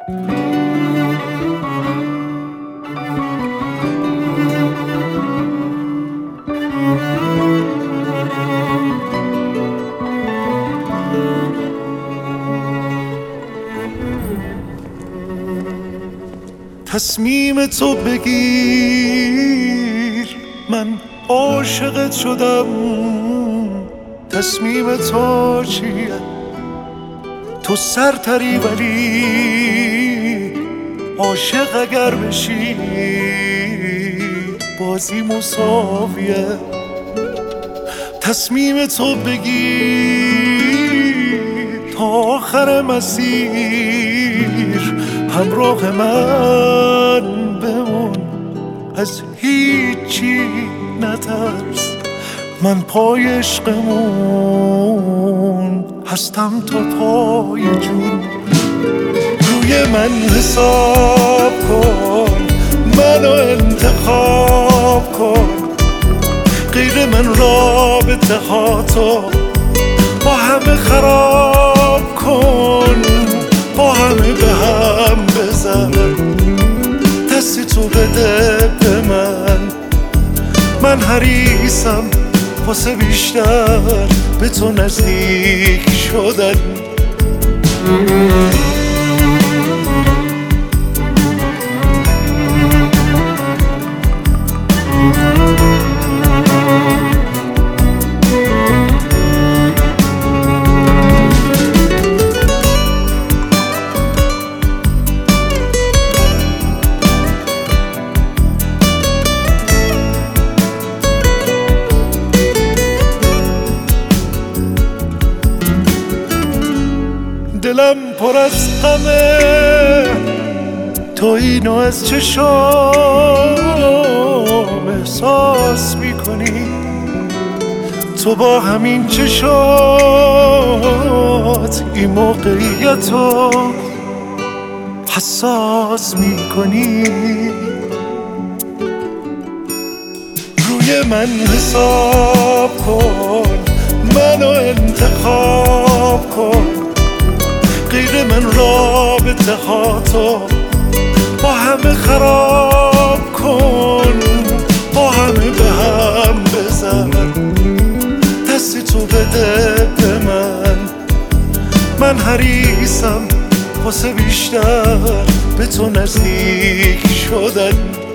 تصمیم تو بگیر، من عاشقت شدم. تصمیم تو چیه؟ تو سرتری ولی عاشق اگر بشی بازی مساویه. تصمیم تو بگیر تا آخر مسیر همراه من بمون، از هیچی نترس، من پای عشقمون هستم تا پای جون. روی من حساب کن، منو انتخاب کن، غیر من رابطه ها تو با همه خراب کن، با همه به هم بزن، دستی تو بده به من حریصم واسه بیشتر به تو نزدیک شدن. دلم پر از غمه، تو اینو از چشام احساس میکنی، تو با همین چشات این موقعیتو حساس میکنی. روی من حساب کن، منو انتخاب کن، غیر من رابطه ها تو با همه خراب کن، با همه به هم بزن، دستی تو بده به من حریصم واسه بیشتر به تو نزدیک شدن.